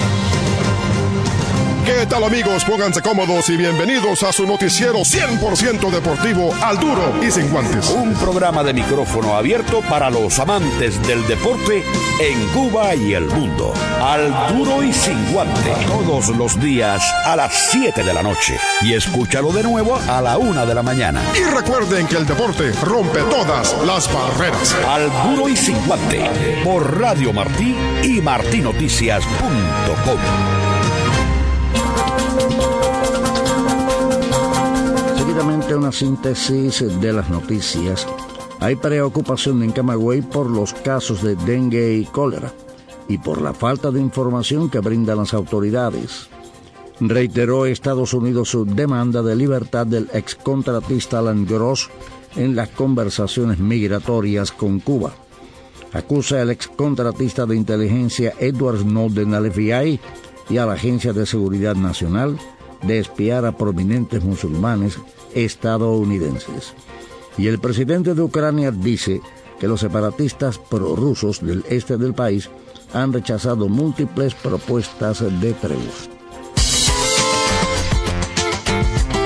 ¿Qué tal, amigos? Pónganse cómodos y bienvenidos a su noticiero 100% deportivo, Al Duro y Sin Guantes. Un programa de micrófono abierto para los amantes del deporte en Cuba y el mundo. Al Duro y Sin Guante, todos los días a las 7 de la noche. Y escúchalo de nuevo a la 1 de la mañana. Y recuerden que el deporte rompe todas las barreras. Al Duro y Sin Guante, por Radio Martí y martinoticias.com. Seguidamente una síntesis de las noticias. Hay preocupación en Camagüey por los casos de dengue y cólera y por la falta de información que brindan las autoridades. Reiteró Estados Unidos su demanda de libertad del excontratista Alan Gross en las conversaciones migratorias con Cuba. Acusa al excontratista de inteligencia Edward Snowden al FBI y a la Agencia de Seguridad Nacional de espiar a prominentes musulmanes estadounidenses. Y el presidente de Ucrania dice que los separatistas prorrusos del este del país han rechazado múltiples propuestas de tregua.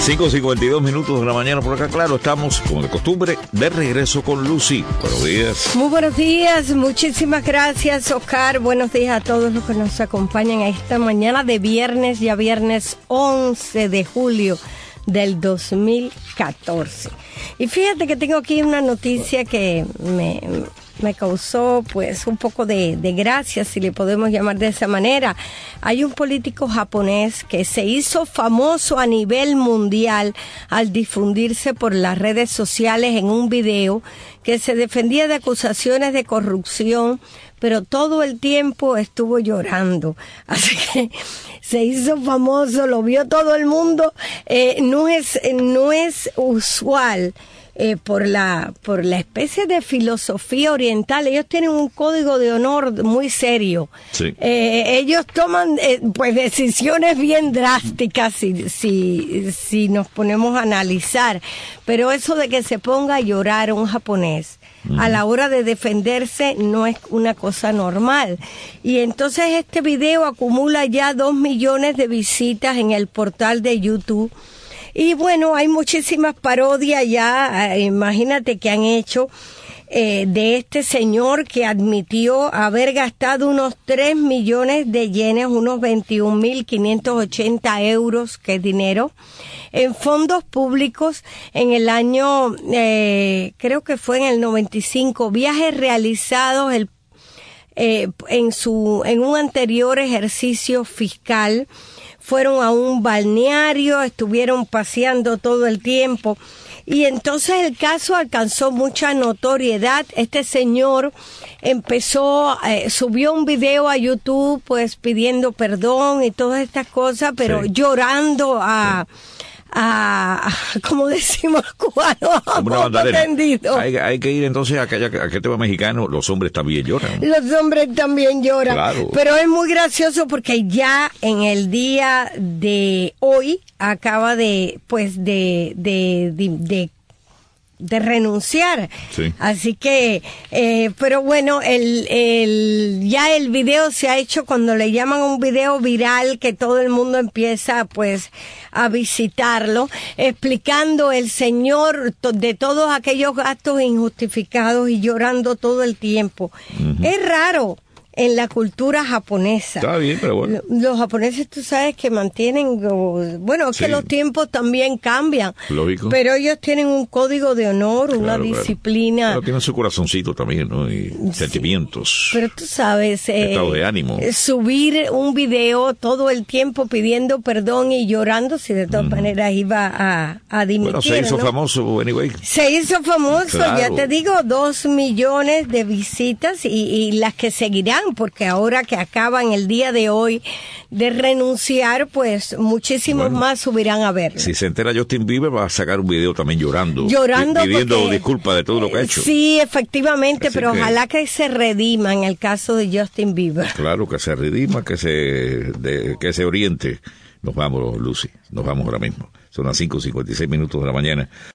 5:52 minutos de la mañana por acá. Claro, estamos, como de costumbre, de regreso con Lucy. Buenos días. Muy buenos días. Muchísimas gracias, Oscar. Buenos días a todos los que nos acompañan a esta mañana de viernes, ya viernes 11 de julio del 2014. Y fíjate que tengo aquí una noticia que me causó pues un poco de gracia, si le podemos llamar de esa manera. Hay un político japonés que se hizo famoso a nivel mundial al difundirse por las redes sociales en un video que se defendía de acusaciones de corrupción, pero todo el tiempo estuvo llorando. Así que se hizo famoso, lo vio todo el mundo. No es usual. Por la especie de filosofía oriental, ellos tienen un código de honor muy serio. Sí. Ellos toman pues decisiones bien drásticas si nos ponemos a analizar, pero eso de que se ponga a llorar un japonés a la hora de defenderse no es una cosa normal. Y entonces este video acumula ya 2 millones de visitas en el portal de YouTube. Y bueno, hay muchísimas parodias ya, imagínate que han hecho de este señor que admitió haber gastado unos 3 millones de yenes, unos 21.580 euros, que es dinero, en fondos públicos en el año, creo que fue en el 95, viajes realizados en un anterior ejercicio fiscal. Fueron a un balneario, estuvieron paseando todo el tiempo y entonces el caso alcanzó mucha notoriedad. Este señor subió un video a YouTube pues pidiendo perdón y todas estas cosas, pero sí, llorando como decimos cubanos, hay que ir entonces a aquel tema mexicano. Los hombres también lloran. Los hombres también lloran, claro. Pero es muy gracioso porque ya en el día de hoy acaba de renunciar. Sí. Así que, pero bueno, ya el video se ha hecho, cuando le llaman un video viral, que todo el mundo empieza pues a visitarlo, explicando el señor de todos aquellos gastos injustificados y llorando todo el tiempo. Uh-huh. Es raro en la cultura japonesa. Está bien, pero bueno. Los japoneses, tú sabes que mantienen, bueno, es sí, que los tiempos también cambian. Lógico. Pero ellos tienen un código de honor, una disciplina. Pero tienen su corazoncito también, ¿no? Y sí, sentimientos. Pero tú sabes, estado de ánimo. Subir un video todo el tiempo pidiendo perdón y llorando, si de todas maneras iba a dimitir. Bueno, se hizo famoso, anyway. Se hizo famoso, claro. Ya te digo, 2 millones de visitas y las que seguirán, porque ahora que acaban el día de hoy de renunciar, pues muchísimos más subirán a verlo. Si se entera Justin Bieber, va a sacar un video también llorando pidiendo porque, disculpas de todo lo que ha hecho. Sí, efectivamente. Así pero ojalá que se redima en el caso de Justin Bieber. Claro, que se redima, que se oriente. Nos vamos, Lucy, nos vamos ahora mismo. Son las 5:56 de la mañana.